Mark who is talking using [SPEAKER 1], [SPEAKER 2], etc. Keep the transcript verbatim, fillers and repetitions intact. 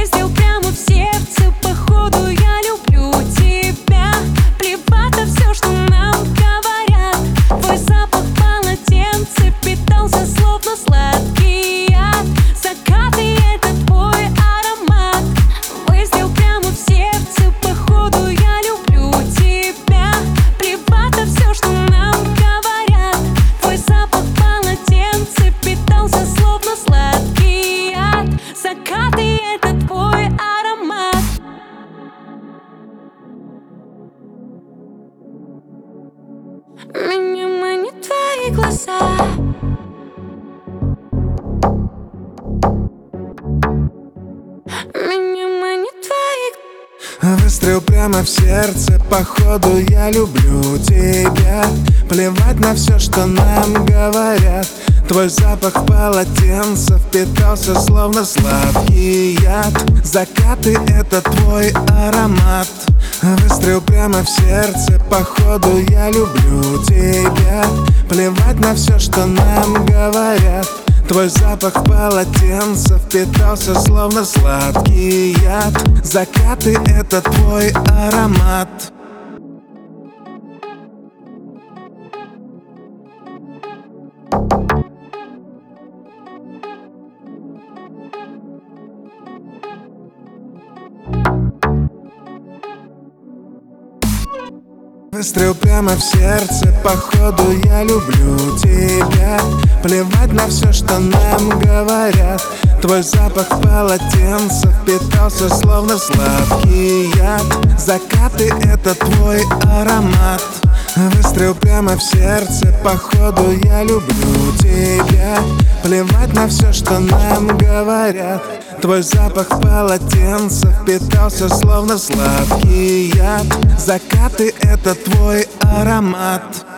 [SPEAKER 1] Выстрел прямо в сердце, походу я люблю тебя. Плевать на все, что нам говорят. Твой запах полотенца впитался, словно сладкий яд. Закаты — это твой аромат. Выстрел прямо в сердце, походу я люблю тебя. Плевать на все, что нам говорят. Твой запах полотенца впитался, словно сладкий яд. Закаты — это твой аромат. Меня манят твои глаза. Меня манят твои.
[SPEAKER 2] Выстрел прямо в сердце, походу я люблю тебя. Плевать на все, что нам говорят. Твой запах полотенца впитался, словно сладкий яд. Закаты — это твой аромат. Выстрел прямо в сердце, походу я люблю тебя. Плевать на все, что нам говорят. Твой запах полотенца впитался, словно сладкий яд. Закаты — это твой аромат. Выстрел прямо в сердце, походу я люблю тебя. Плевать на все, что нам говорят. Твой запах полотенца впитался, словно сладкий яд. Закаты — это твой аромат. Выстрел прямо в сердце, походу я люблю тебя. Плевать на все, что нам говорят. Твой запах полотенца впитался, словно сладкий яд. Закаты — это твой аромат.